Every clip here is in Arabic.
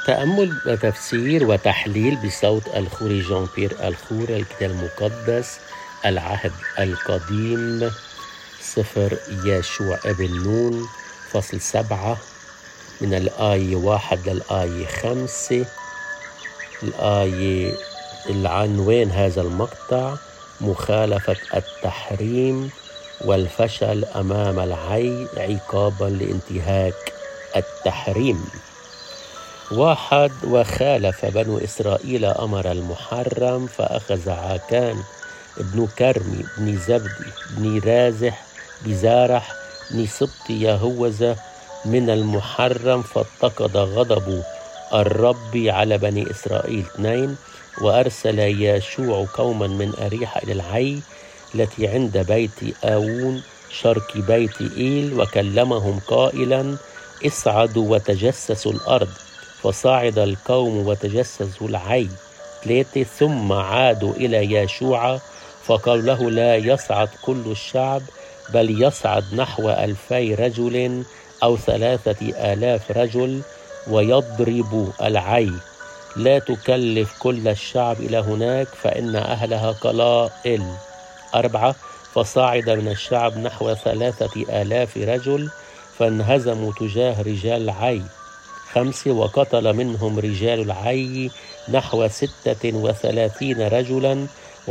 تأمل وتفسير وتحليل بصوت الخوري جان بيير الخور، الكتاب المقدس، العهد القديم، سفر يشوع ابن نون، فصل 7 من الآية 1 للآية 5. العنوان هذا المقطع: مخالفة التحريم والفشل أمام العي عقابا لانتهاك التحريم. 1. وخالف بنو إسرائيل أمر المحرم، فأخذ عاكان ابن كرمي بن زبدي بن رازح بزارح بن سبط يهوذا من المحرم، فاتقد غضب الرب على بني إسرائيل. 2. وأرسل يشوع قوما من أريحة إلى العي التي عند بيت آوون شرق بيت إيل، وكلمهم قائلا: اصعدوا وتجسسوا الأرض. فصعد القوم وتجسسوا العي. 3. ثم عادوا إلى يشوع فقال له: لا يصعد كل الشعب، بل يصعد نحو 2000 رجل أو 3000 رجل ويضرب العي. لا تكلف كل الشعب إلى هناك، فإن أهلها قلائل. 4. فصعد من الشعب نحو 3000 رجل فانهزموا تجاه رجال العي. 5. وقتل منهم رجال العي نحو 36 رجلا،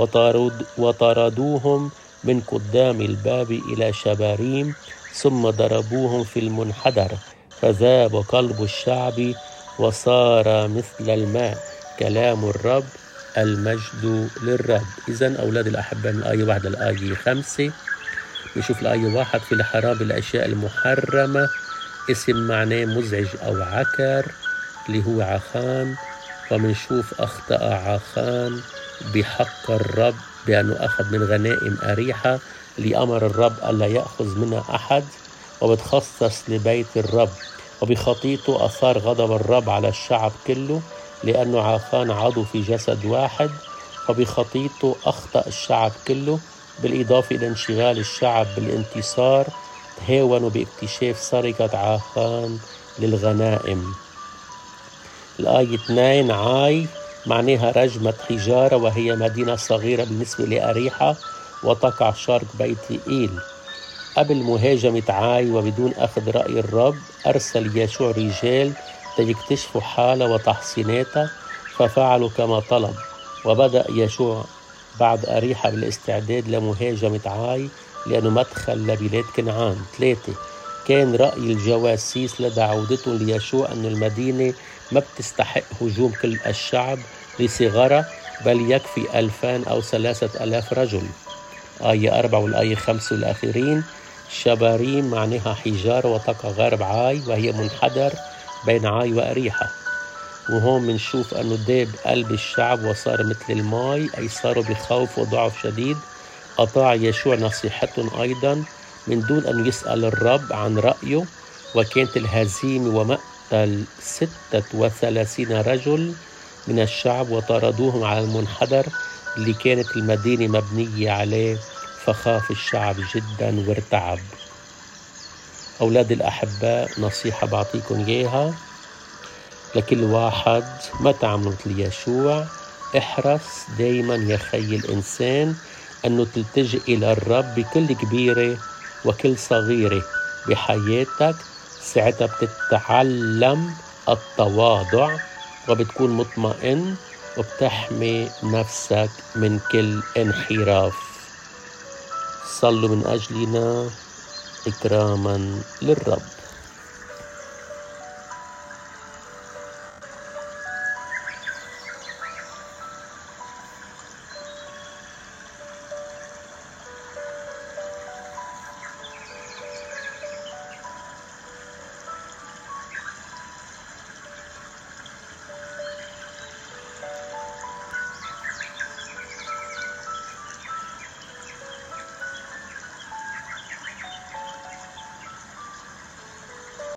وطردوهم من قدام الباب إلى شباريم، ثم ضربوهم في المنحدر، فذاب قلب الشعب وصار مثل الماء. كلام الرب، المجد للرب. إذن أولاد الأحباء، من الآية 1 للآية 5 نشوف الآية 1: في الحرام بالأشياء المحرمة، اسم معناه مزعج أو عكر اللي هو عخان. ومنشوف أخطأ عخان بحق الرب بأنه أخذ من غنائم أريحة اللي أمر الرب ألا يأخذ منها أحد، وبتخصص لبيت الرب. وبخطيته أثار غضب الرب على الشعب كله، لأنه عخان عضو في جسد واحد. وبخطيته أخطأ الشعب كله، بالإضافة إلى انشغال الشعب بالانتصار، تهاونوا باكتشاف سرقة عخان للغنائم. الآية 2: عاي معناها رجمة حجارة، وهي مدينة صغيرة بالنسبة لأريحة وتقع شرق بيت إيل. قبل مهاجمة عاي وبدون أخذ رأي الرب، أرسل يشوع رجال ليكتشفوا حالة وتحصيناتها، ففعلوا كما طلب. وبدأ يشوع بعد أريحة بالاستعداد لمهاجمة عاي لأنه مدخل لبلاد كنعان. 3. كان رأي الجواسيس لدى عودتهم ليشوع أن المدينة ما بتستحق هجوم كل الشعب لصغرها، بل يكفي 2000 أو 3000 رجل. آية 4 والآية 5 والآخرين: شباريم معناها حجارة وتقع غرب عاي، وهي منحدر بين عاي وأريحة. وهون منشوف أنه داب قلب الشعب وصار مثل الماء، أي صاروا بخوف وضعف شديد. أطاع يشوع نصيحتهم أيضا من دون أن يسأل الرب عن رأيه، وكانت الهزيمة ومقتل 36 رجل من الشعب، وطردوهم على المنحدر اللي كانت المدينة مبنية عليه. فخاف الشعب جدا وارتعب. أولاد الأحباء، نصيحة بعطيكم إياها لكل واحد: ما تعملوا مثل يشوع. احرص دايما يا خي الإنسان أنه تلتجئ إلى الرب بكل كبيرة وكل صغيرة بحياتك. ساعتها بتتعلم التواضع، وبتكون مطمئن، وبتحمي نفسك من كل انحراف. صلوا من أجلنا إكراما للرب.